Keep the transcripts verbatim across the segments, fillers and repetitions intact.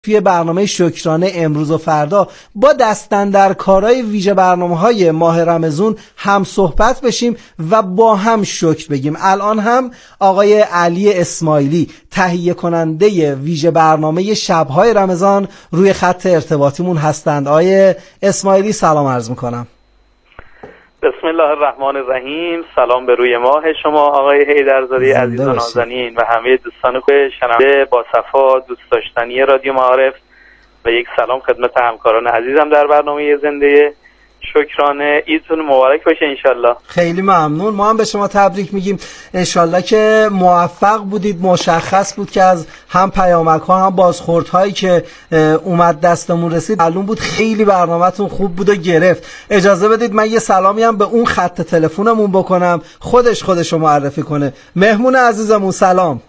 توی برنامه شکرانه امروز و فردا با دستاندرکارای ویژه برنامه‌های ماه رمضان هم صحبت بشیم و با هم شکر بگیم. الان هم آقای علی اسماعیلی تهیه کننده ویژه برنامه شب‌های رمضان روی خط ارتباطیمون هستند. آقای اسماعیلی سلام عرض میکنم. بسم الله الرحمن الرحیم. سلام به روی ماه شما آقای حیدرزاده عزیز و نازنین و همه دوستان خوب شنونده با صفا دوست داشتنی رادیو معارف و یک سلام خدمت همکاران عزیزم در برنامه زنده شکرانه. عیدتون مبارک باشه انشالله. خیلی ممنون. ما هم به شما تبریک میگیم. انشالله که موفق بودید. مشخص بود که از هم پیامک ها هم بازخورد هایی که اومد دستمون رسید معلوم بود خیلی برنامه‌تون خوب بود و گرفت. اجازه بدید من یه سلامی هم به اون خط تلفنمون بکنم، خودش خودشو معرفی کنه. مهمون عزیزمون سلام.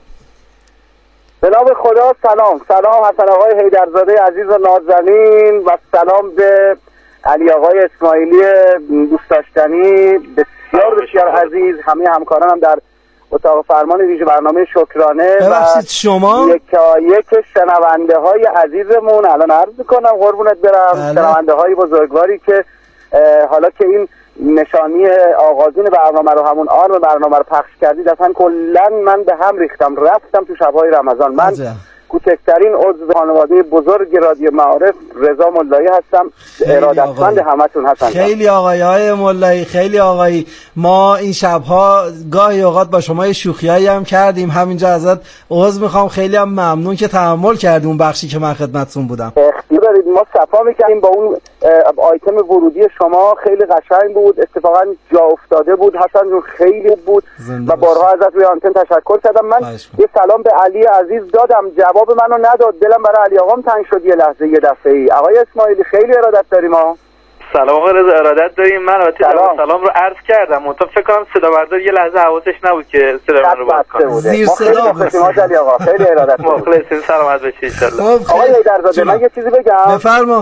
به نام خدا سلام. سلام حسن آقای حیدرزاده عزیز و نازنین و سلام به علی آقای اسماعیلی دوست داشتنی بسیار بسیار عزیز، همه همکارانم در اتاق فرمان ویژه برنامه شکرانه و شما یکا یک شنونده های عزیزمون. الان عرض میکنم قربونت برم، شنونده های بزرگواری که حالا که این نشانی آغازین برنامه رو همون آرم برنامه رو پخش کردید، اصلا کلا من به هم ریختم، رفتم تو شب‌های رمضان. من عجب. کوچکترین عضو خانواده بزرگ رادیو معارف رضا ملایی هستم. ارادتمند همتون هستم. خیلی آقای های ملایی، خیلی آقایی. ما این شبها گاهی اوقات با شما یه شوخیایی هم کردیم، همینجا ازت عذر میخوام. خیلی هم ممنون که تحمل کردی اون بخشی که من خدمتتون بودم. اختیار دارید. ما صفا میکنیم با اون آیتم ورودی شما، خیلی قشنگ بود، اتفاقا جا افتاده بود، حسن جون خیلی بود و بارها ازت روی آنتن تشکر کردم. من یه سلام به علی عزیز دادم، جواب منو نداد، دلم برای علی آقام تنگ شد یه لحظه یه دفعه ای. آقای اسماعیلی خیلی ارادت داریم. ها سلام آقای رضا، ارادت داریم. من البته سلام. سلام رو عرض کردم، منتها فکر کنم صدا بردار یه لحظه حواسش نبود که صدا من رو باز کنه. زیر صدا بود. علی آقا خیلی ارادت مخلصیم. سلامت باشید ان شاء الله. آقای حیدرزاده من یه چیزی بگم. بفرما.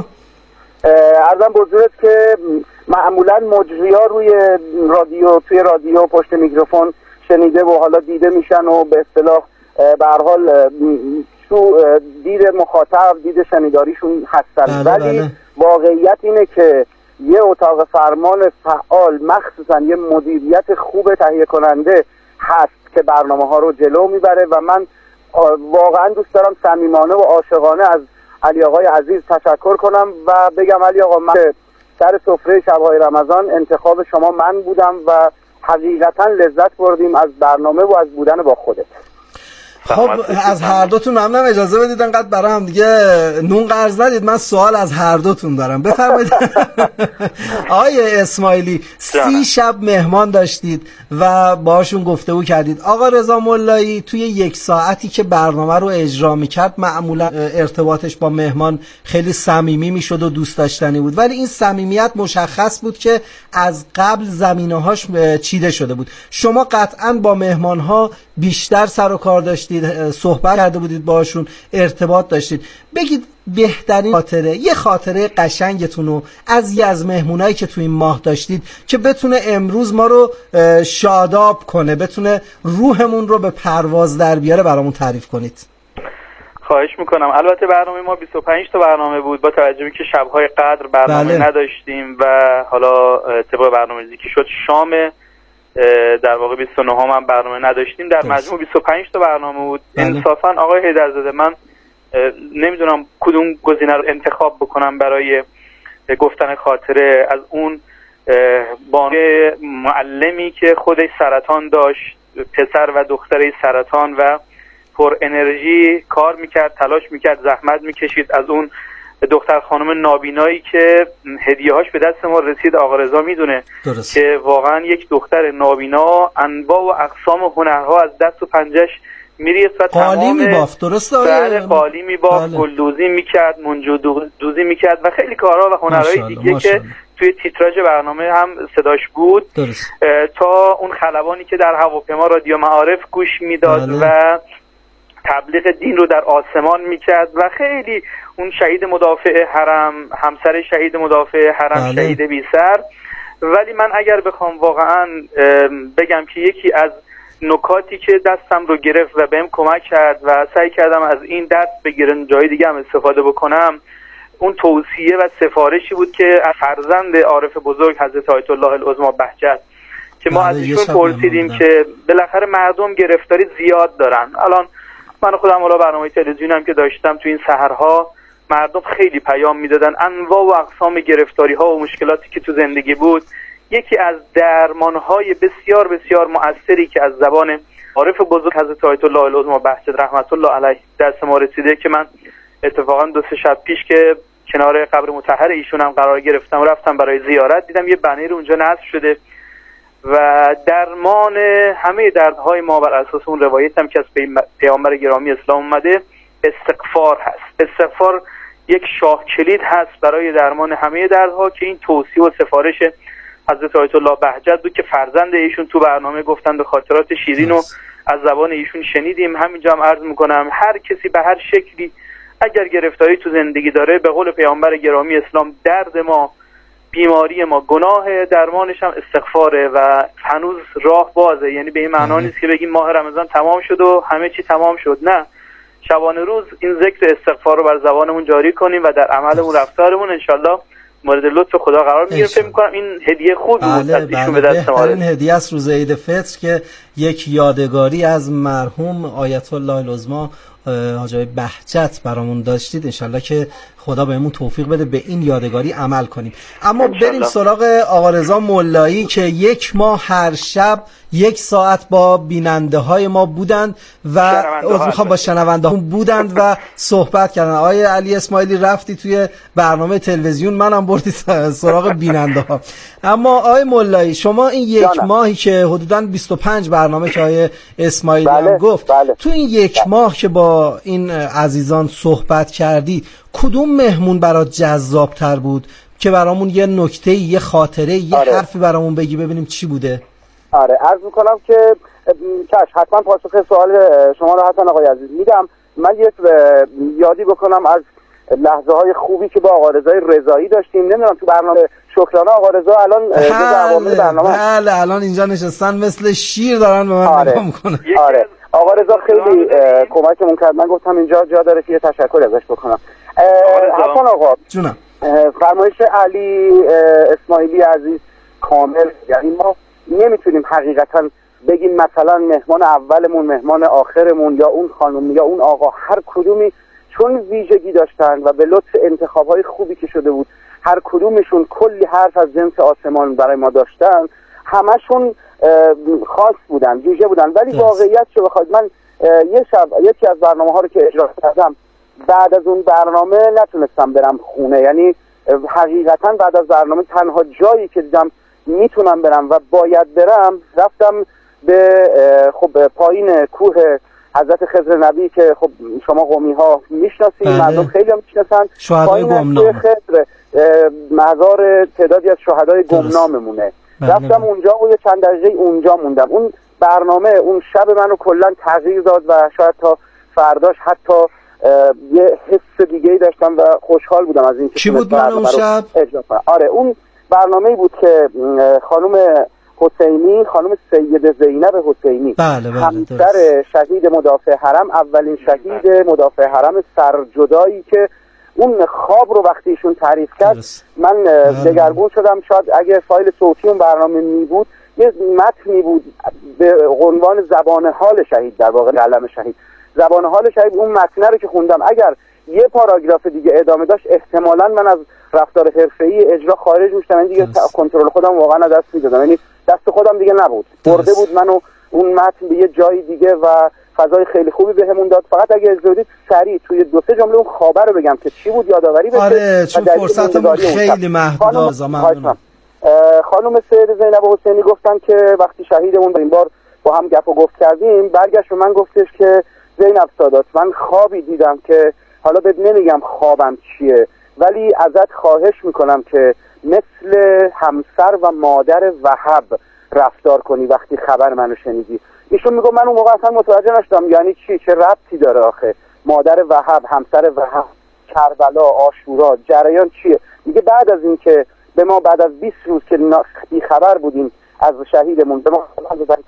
عرضم به حضورت که معمولا مجری‌ها روی رادیو توی رادیو پشت میکروفون شنیده و حالا دیده میشن و به اصطلاح به هر حال تو دید مخاطب دید شنیداریشون هستن، ولی واقعیت اینه که یه اتاق فرمان فعال، مخصوصا یه مدیریت خوب تهیه کننده هست که برنامه ها رو جلو میبره و من واقعا دوست دارم صمیمانه و عاشقانه از علی آقای عزیز تشکر کنم و بگم علی آقا من سر سفره شب‌های رمضان انتخاب شما من بودم و حقیقتا لذت بردیم از برنامه و از بودن با خودت. خب از هر دوتون ممنونم. اجازه بدید انقدر برای هم دیگه نون قرض ندید، من سوال از هر دوتون دارم. بفرمایید. آقای اسماعیلی سی شب مهمان داشتید و باشون گفتگو کردید. آقا رضا ملایی توی یک ساعتی که برنامه رو اجرا میکرد معمولا ارتباطش با مهمان خیلی صمیمی میشد و دوست داشتنی بود، ولی این صمیمیت مشخص بود که از قبل زمینه‌هاش چیده شده بود. شما قطعاً با مهمان‌ها بیشتر سر و کار داشتید، صحبت کرده بودید باشون، ارتباط داشتید. بگید بهترین خاطره، یه خاطره قشنگتون رو از یه از مهمونایی که تو این ماه داشتید که بتونه امروز ما رو شاداب کنه، بتونه روحمون رو به پرواز در بیاره، برامون تعریف کنید. خواهش میکنم. البته برنامه ما بیست و پنج تا برنامه بود، با توجه به که شب‌های قدر برنامه بله. نداشتیم و حالا طبق برنامه‌ریزی که شد شام در واقع بیست و نه هم برنامه نداشتیم، در مجموع بیست و پنج تا برنامه بود. بله. انصافا آقای حیدرزاده من نمیدونم کدوم گزینه رو انتخاب بکنم برای گفتن خاطره. از اون بانوی معلمی که خودش سرطان داشت، پسر و دختری سرطان و پر انرژی کار میکرد، تلاش میکرد، زحمت میکشید، از اون دختر خانم نابینایی که هدیه‌هاش به دست ما رسید. آقا رضا میدونه درست. که واقعا یک دختر نابینا انواع و اقسام هنرها از دست و پنجش میریخت و قالی تمام میبافت. درسته؟ بله قالی میبافت، بله. گلدوزی میکرد، منجو دوزی میکرد و خیلی کارها و هنرهای دیگه ماشالله. که توی تیتراژ برنامه هم صداش بود. درست. تا اون خلبانی که در هواپیما رادیو معارف گوش میداد بله. و تبلیغ دین رو در آسمان میکرد و خیلی اون شهید مدافع حرم، همسر شهید مدافع حرم بله. شهید بی سر. ولی من اگر بخوام واقعا بگم که یکی از نکاتی که دستم رو گرفت و بهم کمک کرد و سعی کردم از این درس بگیرم جای دیگه هم استفاده بکنم، اون توصیه و سفارشی بود که از فرزند عارف بزرگ حضرت آیت الله العظمی بهجت که ما از ایشون پرسیدیم که بالاخره مردم گرفتاری زیاد دارن. الان من خودم حالا برنامه تلویزیونم که داشتم تو این سحرها مردم خیلی پیام میدادن انواع و اقسام گرفتاری ها و مشکلاتی که تو زندگی بود. یکی از درمانهای بسیار بسیار مؤثری که از زبان عارف بزرگ حضرت آیت الله العظمی بهجت رحمت الله علیه دست ما رسیده که من اتفاقا دو سه شب پیش که کنار قبر مطهر ایشون هم قرار گرفتم و رفتم برای زیارت، دیدم یه بنر اونجا نصب شده و درمان همه دردهای ما بر اساس اون روایت هم که از پیامبر گرامی اسلام اومده استغفار هست. استغفار یک شاه کلید هست برای درمان همه دردها که این توصیه و سفارش حضرت آیت الله بهجت بود که فرزند ایشون تو برنامه گفتن به خاطرات شیرین و از زبان ایشون شنیدیم. همینجا هم عرض میکنم هر کسی به هر شکلی اگر گرفتاری تو زندگی داره، به قول پیامبر گرامی اسلام درد ما، بیماری ما، گناه درمانش هم استغفاره و هنوز راه بازه. یعنی به این معنا نیست که بگیم ماه رمضان تمام شد و همه چی تمام شد، نه، شبانه روز این ذکر استغفار رو بر زبانمون جاری کنیم و در عملمون رفتارمون انشالله مورد لطف خدا قرار میگیره. فکر می‌کنم این هدیه خوبی بود بله از ایشون به دست ما. این هدیه است روز عید فطر که یک یادگاری از مرحوم آیت الله العظمی حاجی بهجت برامون داشتید. انشالله که خدا بهمون توفیق بده به این یادگاری عمل کنیم. اما بریم سراغ آقا رضا ملایی که یک ماه هر شب یک ساعت با بیننده های ما بودند و میخوام با شنونده هم بودند و صحبت کردن. آقای علی اسماعیلی رفتی توی برنامه تلویزیون، منم بردی سراغ بیننده ها. اما آقای ملایی شما این یک جانم. ماهی که حدوداً بیست و پنج برنامه که آقای اسماعیلی بله، هم گفت بله. تو این یک بله. ماه که با این عزیزان صحبت کردی کدوم مهمون برات جذاب تر بود که برامون یه نکته، یه خاطره، یه آره. حرفی برامون بگی ببینیم چی بوده؟ آره عرض میکنم که چش حتما پاسخ سوال شما رو حتما آقای عزیز میدم. من یک یادی بکنم از لحظه های خوبی که با آقا رضای رضایی داشتیم. نمیدونم تو برنامه شکرانه آقا رضا الان بله برنامه بله الان اینجا نشستن مثل شیر دارن به من آره. نگاه میکنن. آره آقا رضا خیلی کمکمون کرد. من گفتم اینجا جا داره که یه تشکر ازش بکنم. حتما آقا جونم فرمایش علی اسماعیلی عزیز کامل، یعنی ما نمیتونیم حقیقتا بگیم مثلا مهمان اولمون، مهمان آخرمون، یا اون خانم یا اون آقا، هر کدومی چون ویژگی داشتن و به لطف انتخاب‌های خوبی که شده بود هر کدومشون کلی حرف از جنس آسمان برای ما داشتن، همشون خاص بودن، ویژه بودن. ولی دست. واقعیت چه بخواید، من یه شب یکی از برنامه‌ها رو که اجرا کردم بعد از اون برنامه نتونستم برم خونه. یعنی حقیقتا بعد از برنامه تنها جایی که دیدم میتونم برم و باید برم رفتم به خب پایین کوه حضرت خضر نبی که خب شما قومی ها میشناسید، مردم خیلی هم میشناسن. پایین کوه خضر مزار تعدادی از شهدای گمناممونه. رفتم اونجا و یه چند دقیقه اونجا موندم. اون برنامه اون شب منو کلا تغییر داد و شاید تا فرداش حتی یه حس دیگه‌ای داشتم و خوشحال بودم از این که چی بود من اون شب؟ آره اون برنامه‌ای بود که خانم حسینی، خانم سید زینب حسینی، بله بله همسر شهید مدافع حرم، اولین شهید مدافع حرم سرجدایی که اون خواب رو وقتی ایشون تعریف کرد درست. من دگرگون شدم. شاید اگه فایل صوتی اون برنامه می بود یه متنی بود به عنوان زبان حال شهید، در واقع علم شهید، زبان حال شهید. اون متن رو که خوندم اگر یه پاراگراف دیگه ادامه داشت احتمالاً من از رفتار حرفه‌ای اجرا خارج میشدم. این دیگه کنترل خودم واقعا از دست میدادم، یعنی دست خودم دیگه نبود، برده بود منو اون متن به یه جای دیگه و فضای خیلی خوبی بهمون داد. فقط اگه اجازه بدید سریع توی دو سه جمله اون خبر رو بگم که چی بود یادآوری بشه. آره چون فرصتمون خیلی محدوده. خانم, خانم سید زینب حسینی گفتن که وقتی شهیدمون این بار با هم گپ و گفت کردیم برگشت و من گفتش که زینب سادات من خوابی دیدم که حالا بهت نمیگم خوابم چیه ولی ازت خواهش میکنم که مثل همسر و مادر وهب رفتار کنی وقتی خبر منو شنیدی. ایشون میگه من اون موقع اصلا متوجه نشدم یعنی چی، چه ربطی داره آخه مادر وهب، همسر وهب، کربلا، عاشورا، جریان چیه؟ میگه بعد از این که به ما بعد از بیست روز که بی خبر بودیم از شهیدمون به ما خبر دادن که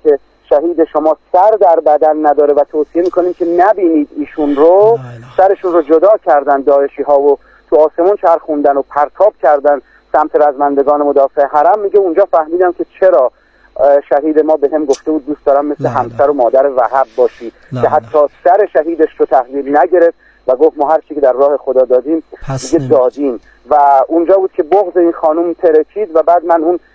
شهید شما سر در بدن نداره و توصیه میکنیم که نبینید ایشون رو. سرشون رو جدا کردن داعشی ها و تو آسمون چرخوندن و پرتاب کردن سمت رزمندگان مدافع حرم. میگه اونجا فهمیدم که چرا شهید ما به هم گفته بود دوست دارم مثل همسر و مادر وهب باشی، که حتی سر شهیدش رو تحویل نگرفت و گفت ما هر چی که در راه خدا دادیم دیگه دادیم. و اونجا بود که بغض این خانم ترکید و بعد من اون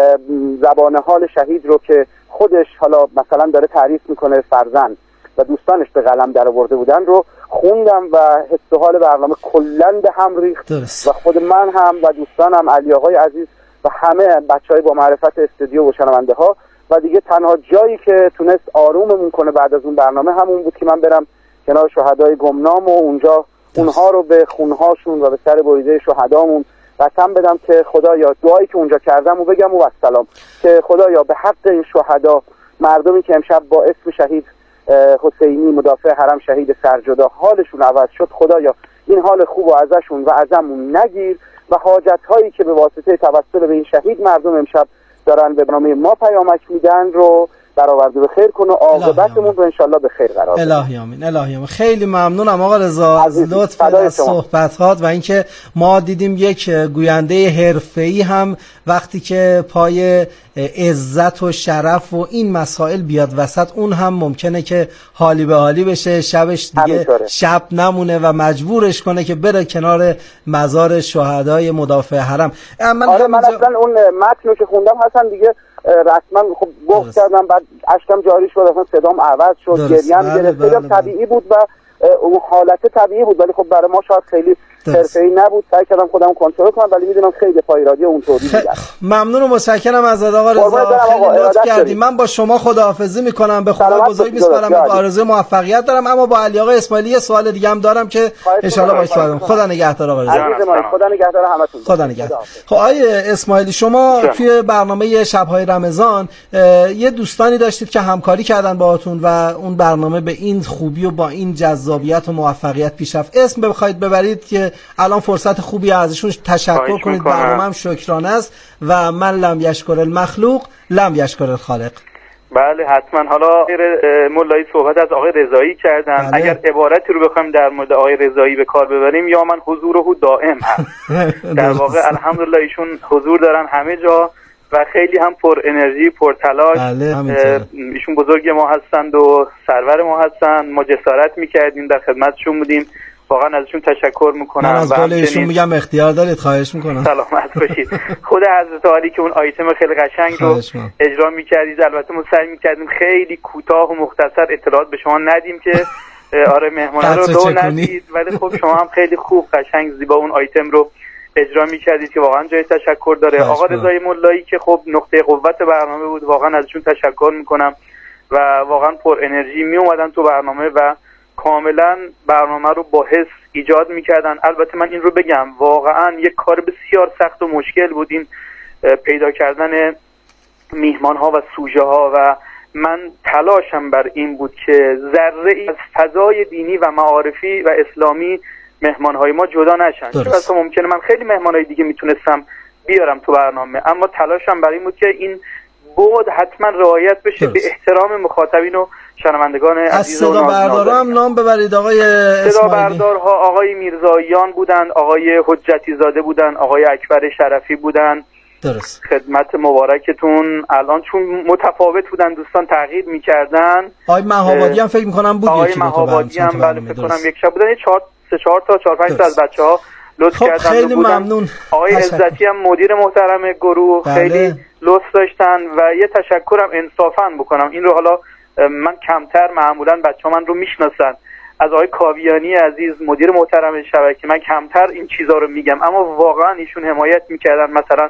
زبان حال شهید رو که خودش حالا مثلا داره تعریف میکنه فرزند و دوستانش به قلم در آورده بودن رو خوندم و حس و حال برنامه کلاً به هم ریخت و خود من هم و دوستانم، علی آقای عزیز و همه بچهای با معرفت استودیو و شنونده ها. و دیگه تنها جایی که تونست آروممون کنه بعد از اون برنامه همون بود که من برم کنار شهدای گمنام و اونجا اونها رو به خونهاشون و به سر بریده شهدامون قسم بدم که خدایا دعایی که اونجا کردم و بگم و السلام که خدایا به حق این شهدا، مردمی که امشب با اسم شهید حسینی مدافع حرم شهید سرجدا حالشون عوض شد، خدایا این حال خوب و ازشون و ازمون نگیر و حاجت هایی که به واسطه توسل به این شهید مردم امشب دارن به برنامه ما پیامک میدن رو برآورده به خیر کن و عاقبتمون رو انشالله به خیر قرار بده. الهی آمین. الهی آمین. خیلی ممنونم آقا رضا از لطف از صحبتات و اینکه ما دیدیم یک گوینده حرفه‌ای هم وقتی که پای عزت و شرف و این مسائل بیاد وسط، اون هم ممکنه که حالی به حالی بشه، شبش دیگه شب نمونه و مجبورش کنه که بره کنار مزار شهدای مدافع حرم. من آره من جا... اصلا اون متنو که خوندم حسن دیگه رسما خب بغض کردم، بعد اشکم جاری شد، اصلا صدام عوض شد، گریم گرفت. بله بله طبیعی بود و اون حالت طبیعی بود، ولی خب برای ما شاید خیلی حرفه‌ای نبود. سعی کردم خودم کنترل کنم، ولی میدونم خیلی پای رادیو اونطوری دیدم. ممنون و متشکرم از آقا رضا، خیلی لطف کردید. من با شما خداحافظی میکنم، به خدا بزرگ میسپارم، به آرزوی موفقیت دارم. اما با علی آقا اسماعیلی یه سوال دیگه هم دارم که ان شاء الله باش صحبت. خدا نگهدار آقا رضا. خدا نگهدار همتون. خدا نگهدار. خب آقای اسماعیلی، شما توی برنامه شب‌های رمضان یه دوستانی داشتید که همکاری کردن باهاتون و اون برنامه به این خوبی و با این جذابیت و موفقیت پیش رفت. اسم بخواید ببرید که الان فرصت خوبی ازشون تشکر کنید. برنامه هم شکرانه است و من لم یشکر المخلوق لم یشکر الخالق. بله حتما. حالا مولایی صحبت از آقای رضایی کردن. بله. اگر عبارتی رو بخوایم در مورد آقای رضایی به کار ببریم، یا من حضوره دائم هست. در واقع الحمدلله ایشون حضور دارن همه جا و خیلی هم پر انرژی، پر تلاش. بله ایشون بزرگ ما هستند و سرور ما هستند. ما جسارت میکردیم در خدمتشون بودیم، واقعا ازشون تشکر میکنم. من از قول ایشون میگم اختیار دارید، خواهش میکنم. سلامت باشید. خود حضرت علی که اون آیتم خیلی قشنگ رو اجرا میکردید، البته ما سعی میکردیم خیلی کوتاه و مختصر اطلاعات به شما ندیم که آره مهمانا رو دو ندید، ولی خب شما هم خیلی خوب قشنگ زیبا اون آیتم رو اجرا میکردید که واقعا جای تشکر داره. آقا رضای مولایی که خب نقطه قوت برنامه بود، واقعا ازشون تشکر میکنم و واقعا پر انرژی می اومدن تو برنامه و کاملا برنامه رو با حس ایجاد میکردن. البته من این رو بگم واقعا یک کار بسیار سخت و مشکل بود این پیدا کردن میهمان ها و سوژه ها و من تلاشم بر این بود که ذره ای از فضای دینی و معارفی و اسلامی مهمان های ما جدا نشن. چون اصلا ممکنه من خیلی مهمان های دیگه میتونستم بیارم تو برنامه، اما تلاشم بر این بود که این بود حتما رعایت بشه به احترام مخاطبین و شنوندگان عزیز و نازنین. از صدا بردارا هم نام ببرید آقای اسماعیلی. صدا بردارها آقای میرزاییان بودن، آقای حجتی زاده بودن، آقای اکبر شرفی بودن. درست. خدمت مبارکتون. الان چون متفاوت بودن دوستان تغییر میکردن. آقای مهابادی هم فکر میکنم بود. آقای مهابادی هم بله فکر کنم یک شب بودن. چهار سه چهار تا چهار پنج تا از بچه‌ها لطف خب کردن. خیلی ممنون. آقای عزتی هم مدیر محترم گروه بله. خیلی لطف داشتن و یه تشکرم انصافا بکنم. این رو حالا من کمتر معمولا بچه‌ها من رو میشناسن. از آقای کاویانی عزیز مدیر محترم شبکه من کمتر این چیزا رو میگم، اما واقعا ایشون حمایت میکردن. مثلا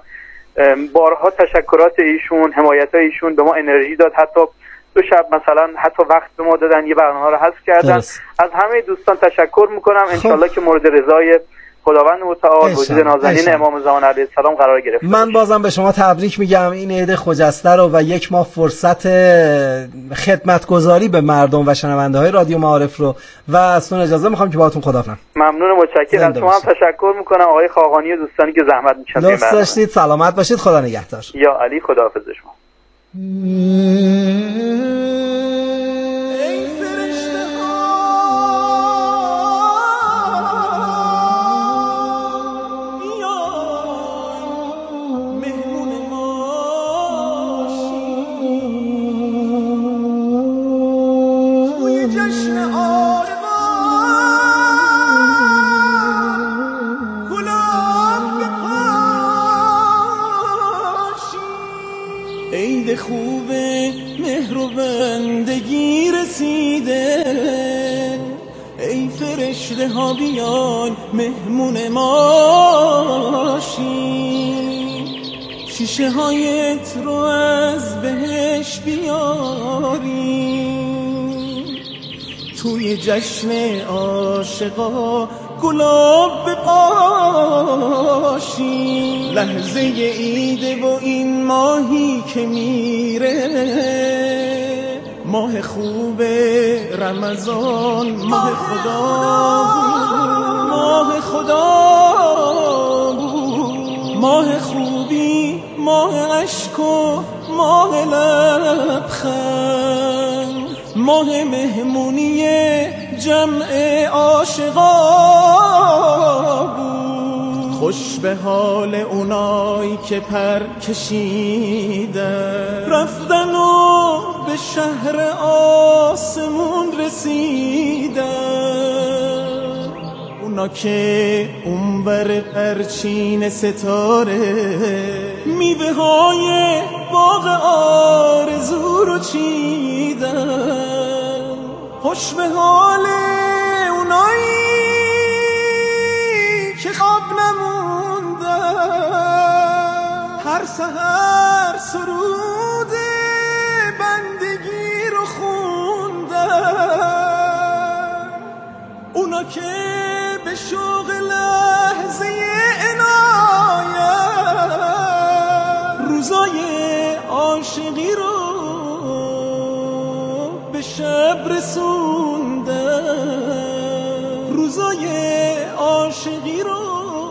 بارها تشکرات ایشون، حمایت ایشون به ما انرژی داد. حتی دو شب مثلا حتی وقت به ما دادن، یه برنامه رو حذف کردن. درست. از همه دوستان تشکر میکنم. انشالله که مورد رضای خداوند متعال وجود نازنین امام زمان علیه السلام قرار گرفت. من بازم به شما تبریک میگم این عید خجسته رو و یک ماه فرصت خدمتگزاری به مردم و شنونده های رادیو معارف رو و از اجازه میخوام که باهاتون خداحافظ. ممنون و متشکرم. از شما هم تشکر میکنم آقای خاقانی و دوستانی که زحمت میکشن. لطف داشتید، سلامت باشید، خدا نگهدار. یا علی، خداحافظ شما. عید خوب مهر و بندگی رسیده، ای فرشته ها بیان مهمون ما شین، شیشه هایت رو از بهش بیاریم، توی جشن عاشقا گلاب بپاشیم، لحظه عیده و این ماهی که میره، ماه خوب رمضان، ماه خدا بود، ماه خدا بود، ماه خوبی، ماه عشق و ماه لبخند، ماه مهمونی جمع عاشقا بود. خوش به حال اونایی که پر کشیدن، رفتن و به شهر آسمون رسیدن، اونا که اونور پرچین ستاره میوه های باغ آرزو رو چیدن. خوش به حال اونایی که خواب نموندن، هر سحر سرود بندگی رو خوندن، اونا که به شوق لحظه عنایت روزای عاشقی رو به شب رسوندن، روزای عاشقی رو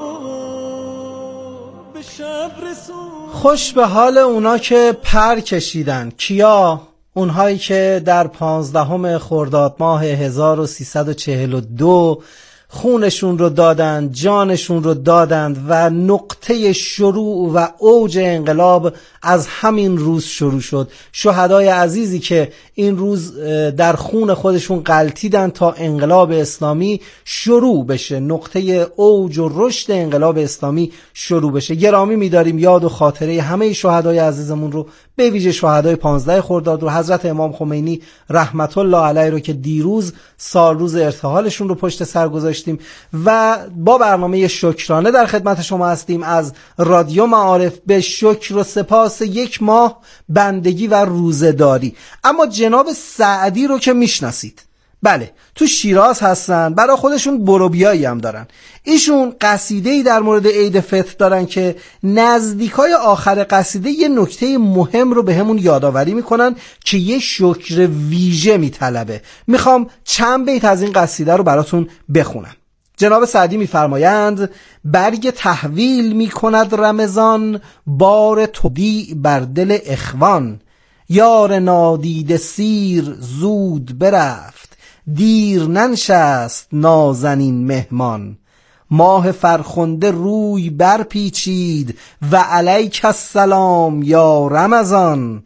به شب رسوندن. خوش به حال اونا که پر کشیدن. کیا؟ اونهایی که در پانزدهم خرداد ماه هزار و سیصد و چهل و دو خونشون رو دادند، جانشون رو دادند و نقطه شروع و اوج انقلاب از همین روز شروع شد. شهدای عزیزی که این روز در خون خودشون غلتیدن تا انقلاب اسلامی شروع بشه، نقطه اوج و رشد انقلاب اسلامی شروع بشه. گرامی می‌داریم یاد و خاطره همه شهدای عزیزمون رو، به ویژه شهدای پانزده خرداد رو، حضرت امام خمینی رحمت الله علیه رو که دیروز سال روز ارتحالشون رو پشت سر گذاشتیم و با برنامه شکرانه در خدمت شما هستیم از رادیو معارف به شکر و سپاس یک ماه بندگی و روزه‌داری. اما جناب سعدی رو که میشناسید، بله تو شیراز هستن، برای خودشون بروبیایی هم دارن. ایشون قصیده‌ای در مورد عید فطر دارن که نزدیکای آخر قصیده یه نکته مهم رو به همون یادآوری میکنن که یه شکر ویژه میطلبه. میخوام چند بیت از این قصیده رو براتون بخونم. جناب سعدی میفرمایند: برگ تحویل میکند رمضان، بار تودیع بر دل اخوان، یار نادیده سیر زود برفت، دیر ننشست نازنین مهمان، ماه فرخنده روی برپیچید و علیک السلام یا رمضان،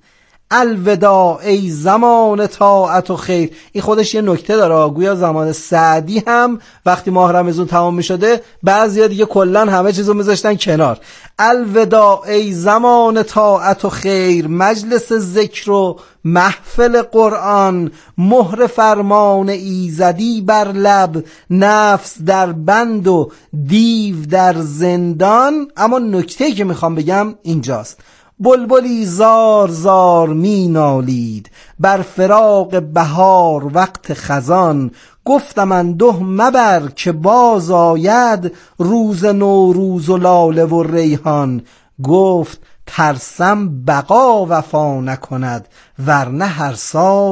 الوداع ای زمان طاعت و خیر. این خودش یه نکته داره، گویا زمان سعدی هم وقتی ماه رمضان تمام می شده بعضیا دیگه کلن همه چیزو میذاشتن کنار. الوداع ای زمان طاعت و خیر، مجلس ذکر و محفل قرآن، مهر فرمان ایزدی بر لب، نفس در بند و دیو در زندان. اما نکته‌ای که میخوام بگم اینجاست: بلبلی زار زار می نالید بر فراق بهار وقت خزان، گفتم انده مبر که باز آید روز نوروز و لاله و ریحان، گفت ترسم بقا وفا نکند ورنه هر سال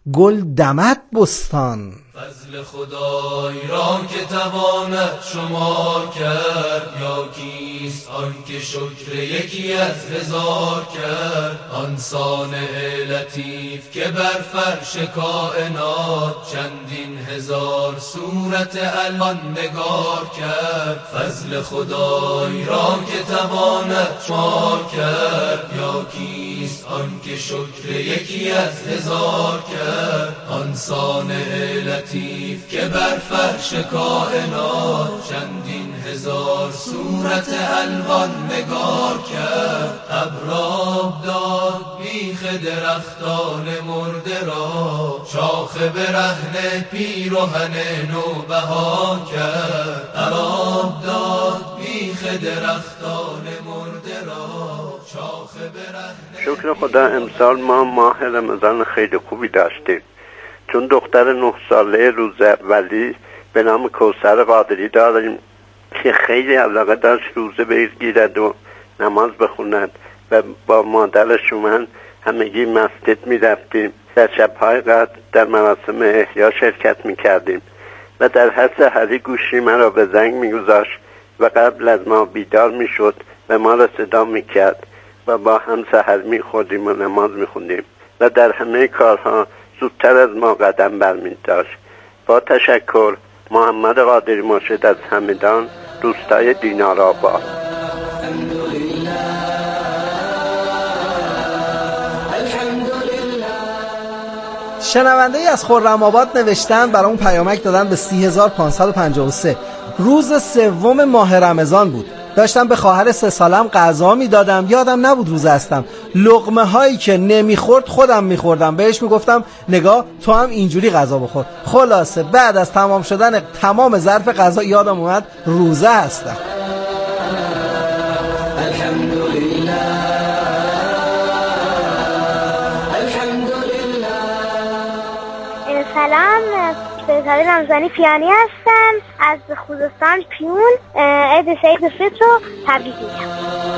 گل دمد بستان. فضل خدای را که تواند شمار کرد، یا کیست آن که شکر یکی از هزار کرد؟ آن صانع لطیف که بر فرش کائنات چندین هزار صورت الوان نگار کرد. فضل خدای را که تواند شمار کرد، یا کیست آن که شکر یکی از هزار کرد؟ آن صانع لطیف که بر فرش کائنات چندین هزار صورت الوان نگار کرد. ابراب داد بیخ درختان مرده را، شاخه برهنه پیرهن نوبهار کرد. ابراب داد بیخ درختان مرده را، شاخه برهنه. شکر خدا امسال ما ماه رمضان خیلی خوبی داشتیم، چون دختر نه ساله روز اولی به نام کوثر قادری داریم که خیلی علاقه داشت روزه بگیرد و نماز بخوند و با مادرش من همگی مسجد می رفتیم. در شبهای قدر در مراسم احیا شرکت می کردیم و در هر سحری گوشی من را به زنگ می گذاشت و قبل از ما بیدار می شد و ما را صدا می کرد و با هم سحر می خوردیم و نماز می خوندیم و در همه کارها زودتر از ما قدم برمی داشت. با تشکر، محمد قادری مرشد از همدان، روستای دینارآباد. شنونده ای از خرم‌آباد نوشتن، برامون پیامک دادن به سی هزار و پانصد و پنجاه و سه. روز سوم ماه رمضان بود، داشتم به خواهر سه سالم غذا میدادم، یادم نبود روزه هستم. لقمه هایی که نمیخورد خودم میخوردم، بهش میگفتم نگاه تو هم اینجوری غذا بخور. خلاصه بعد از تمام شدن تمام ظرف غذا یادم اومد روزه هستم. سلام، ستاره رمضانی پیانی هستم از خوزستان پیون. عید سعید فطر رو تبریک میگم.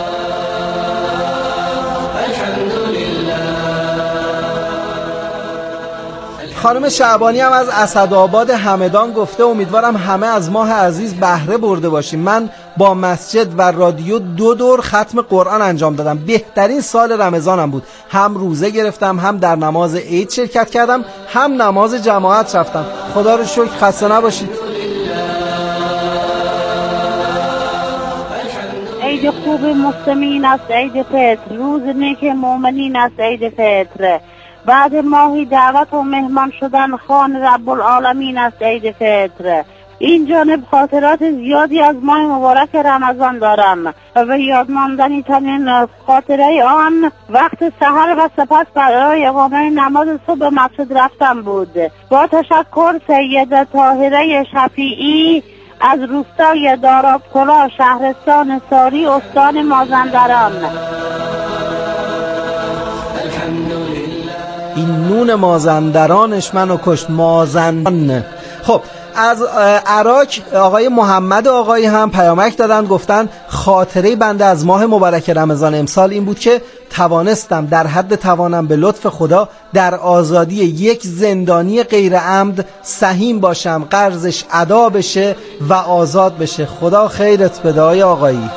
خانم شعبانی هم از اسدآباد همدان گفته امیدوارم همه از ماه عزیز بهره برده باشیم. من با مسجد و رادیو دو دور ختم قرآن انجام دادم. بهترین سال رمضانم بود. هم روزه گرفتم، هم در نماز عید شرکت کردم، هم نماز جماعت رفتم. خدا رو شکر. خسته نباشید. عید خوب مسلمین است عید فطر، روز نیک مؤمنین است عید فطر. بعد ماهی دعوت و مهمان شدن خوان رب العالمین است عید فطر. این جانب خاطرات زیادی از ماه مبارک رمضان دارم و یاد ماندنی ترین خاطره آن وقت سحر و سپس برای اقامه نماز صبح مسجد رفتن بود. با تشکر، سید طاهره شفیعی از روستای دارابکلا، شهرستان ساری، استان مازندران. این نون مازندرانش منو کشت. مازندران. خب از عراق آقای محمد آقایی هم پیامک دادن، گفتن خاطره بنده از ماه مبارک رمضان امسال این بود که توانستم در حد توانم به لطف خدا در آزادی یک زندانی غیر عمد سهیم باشم، قرضش ادا بشه و آزاد بشه. خدا خیرت بده آقای آقایی.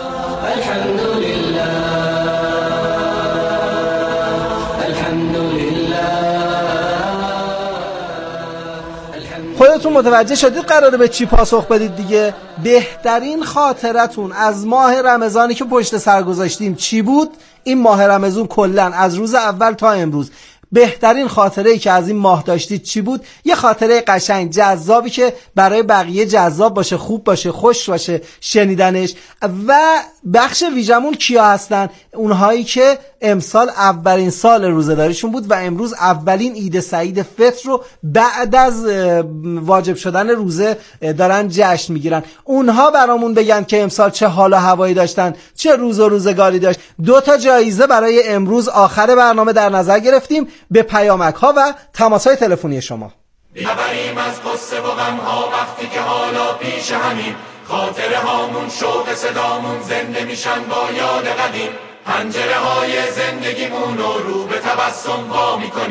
خودتون متوجه شدید قراره به چی پاسخ بدید دیگه. بهترین خاطرتون از ماه رمضانی که پشت سر گذاشتیم چی بود؟ این ماه رمضان کلن از روز اول تا امروز بهترین خاطره‌ای که از این ماه داشتید چی بود؟ یه خاطره قشنگ جذابی که برای بقیه جذاب باشه، خوب باشه، خوش باشه شنیدنش. و بخش ویژمون کیا هستن؟ اونهایی که امسال اولین سال روزه‌داریشون بود و امروز اولین عید سعید فطر رو بعد از واجب شدن روزه دارن جشن میگیرن. اونها برامون بگن که امسال چه حال و هوایی داشتن، چه روز و روزگاری داشت. دو تا جایزه برای امروز آخر برنامه در نظر گرفتیم به پیامک ها و تماس های تلفنی شما. بی‌خبریم از قصه و غم ها وقتی که حالا پیش همین، خاطره هامون شوق صدامون زنده میشن با یاد قدیم. پنجره های زندگیمون رو رو به تبسم وا میکنیم،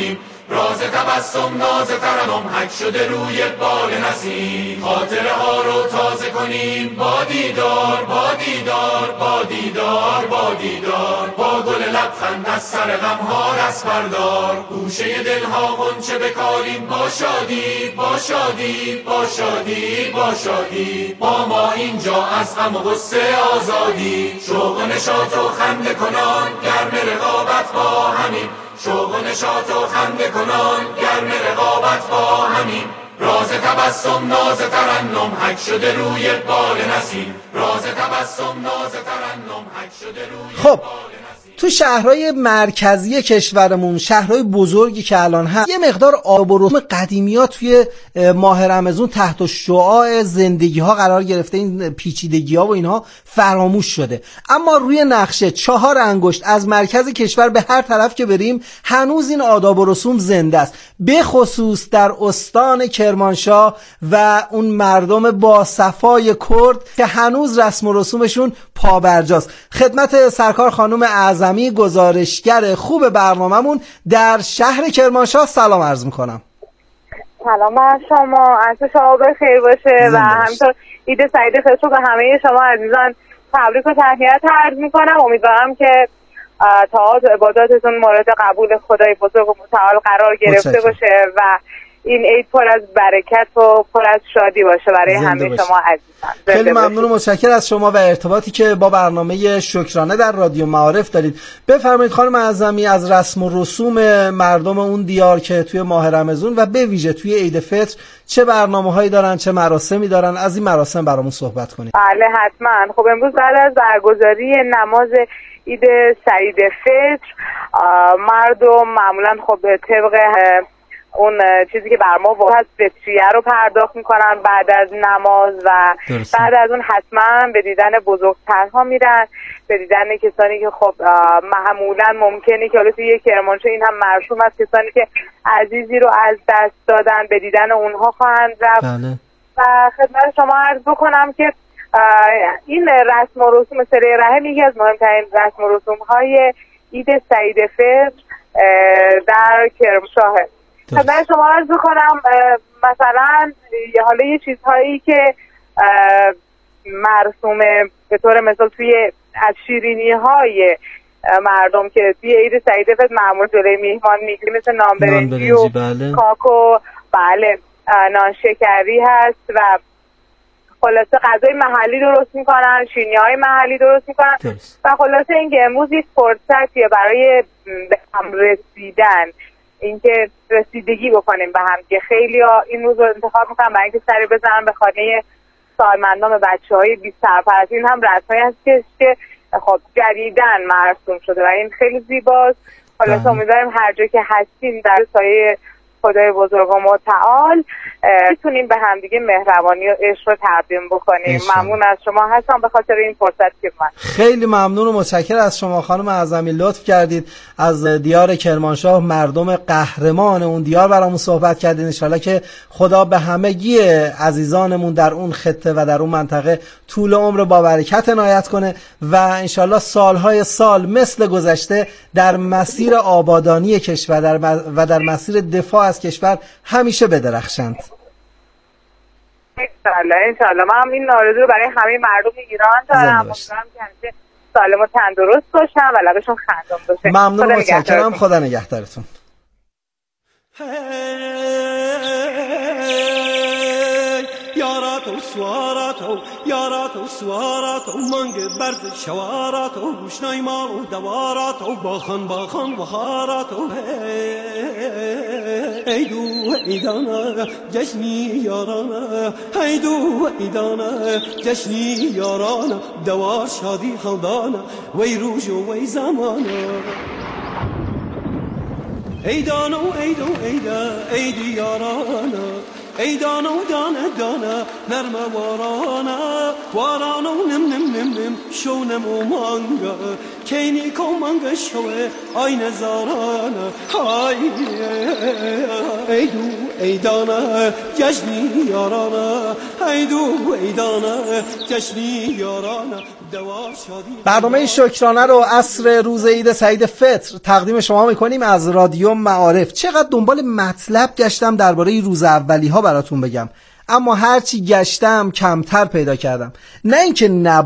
راز تبسم ناز ترنم حک شده روی بال نسیم خاطره ها رو تازه کنیم با دیدار با دیدار با دیدار با دیدار با گل لبخند از سر غم ها رس بردار گوشه دل ها غنچه بکاریم با شادی با شادی با شادی با شادی با ما اینجا از غم و غصه آزادی شوق و نشاط و خنده کنان گرم رقابت با همین شوق و نشاط و خنده کنان گرم رقابت با همین راز تبسم ناز ترنم حک شده روی بال نسیم راز تبسم ناز ترنم حک شده روی خب بال نسیم. تو شهرهای مرکزی کشورمون، شهرهای بزرگی که الان هست، یه مقدار آب و رسوم قدیمیات توی ماه رمضان تحت شعاع زندگی ها قرار گرفته، این پیچیدگی ها و اینها فراموش شده. اما روی نقشه چهار انگشت از مرکز کشور به هر طرف که بریم هنوز این آداب و رسوم زنده است، به خصوص در استان کرمانشاه و اون مردم با صفای کرد که هنوز رسم و رسومشون پابرجاست. خدمت سرکار خانم اعظمی گزارشگر خوب برنامه‌مون در شهر کرمانشاه سلام عرض میکنم. سلام بر شما، عصر شما بخیر باشه و همینطور عید سعید فطر رو به همه شما عزیزان تبریک و تهنیت عرض میکنم. امیدوارم که طاعات و عباداتتون مورد قبول خدای بزرگ و متعال قرار گرفته متشکرم. باشه و این عید پر از برکت و پر از شادی باشه برای همه باشه. شما عزیزان. خیلی ممنون و متشکرم از شما و ارتباطی که با برنامه شکرانه در رادیو معارف دارید. بفرمایید خانم اعظمی، از رسم و رسوم مردم اون دیار که توی ماه رمضان و به ویژه توی عید فطر چه برنامه‌هایی دارن، چه مراسمی دارن، از این مراسم برامون صحبت کنید. بله حتما. خب امروز بعد از برگزاری نماز عید سعید فطر مردم معمولا خب طبق اون چیزی که بر ما واجب هست فطریه رو پرداخت میکنن بعد از نماز و درسته. بعد از اون حتما به دیدن بزرگترها میرن، به دیدن کسانی که خب معمولا ممکنه که حالا توی یک کرمانشاه این هم مرسوم است کسانی که عزیزی رو از دست دادن به دیدن اونها خواهند رفت. بله. و خدمت شما عرض بکنم که این رسم و رسوم صله رحم یکی از مهمترین رسم و رسوم های عید سعید فطر در کرمانشاه. خدمت شما عرض بکنم مثلا حالا یه چیزهایی که مرسومه به طور مثال توی از شیرینی های مردم که توی عید سعید فطر معمول جلوی میهمان میگیریم مثل نانبرنجی و بله. کاکو بله نان شکری هست و خلاصه غذای محلی درست میکنن، شیرینی های محلی درست میکنن درست. و خلاصه اینکه امروز یک فرصتیه برای به هم رسیدن، اینکه رسیدگی بکنیم به هم که خیلی ها این روز رو انتخاب میکنن برای اینکه سری بزنن به خانه سالمندان و بچه های بی سرپرست. این هم رسمایی هست که که خب جدیدن مرسوم شده و این خیلی زیباست. حالا امیدواریم هر جا که هستیم در سایه خدای بزرگ و متعال میتونیم به همدیگه مهربانی و عشق رو تقدیم بکنیم. ممنون از شما هستم به خاطر این فرصت که من. خیلی ممنون و متشکرم از شما خانم اعظمی، لطف کردید از دیار کرمانشاه مردم قهرمان اون دیار برامون صحبت کردید. ان شاءالله که خدا به همگی عزیزانمون در اون خطه و در اون منطقه طول عمر با برکت عنایت کنه و ان شاءالله سالهای سال مثل گذشته در مسیر آبادانی کشور در و در مسیر دفاع از کشور همیشه بدرخشند. انشالله انشالله من هم این آرزو رو برای همه مردم ایران دارم. امیدوارم که همیشه سالم و تندرست باشن و لبشون خندان باشه. ممنون و متشکرم. خدا نگهدارتون. یاراتو سواراتو یاراتو سواراتو منگ برد شواراتو گوشنای مال و دواراتو باخن باخن بخاراتو ایدو ایدانا جشنی یارانا ایدو ایدانا جشنی یارانا دوار شادی خلدانا وی روش و وی زمانا ایدانو ایدو ایدا ایدی یارانا ای دانو دانه دانه نرمه وارانا وارانا نم نم نم نم شو نمو مانگا کینی کو مانگا شوه آی نزارانا های ای دو ایدانه جشنی یارانه ایدو ایدانه جشنی یارانه. برنامه شکرانه رو عصر روز عید سعید فطر تقدیم شما میکنیم از رادیو معارف. چقدر دنبال مطلب گشتم درباره روز اولی ها براتون بگم، اما هرچی گشتم کمتر پیدا کردم. نه اینکه نب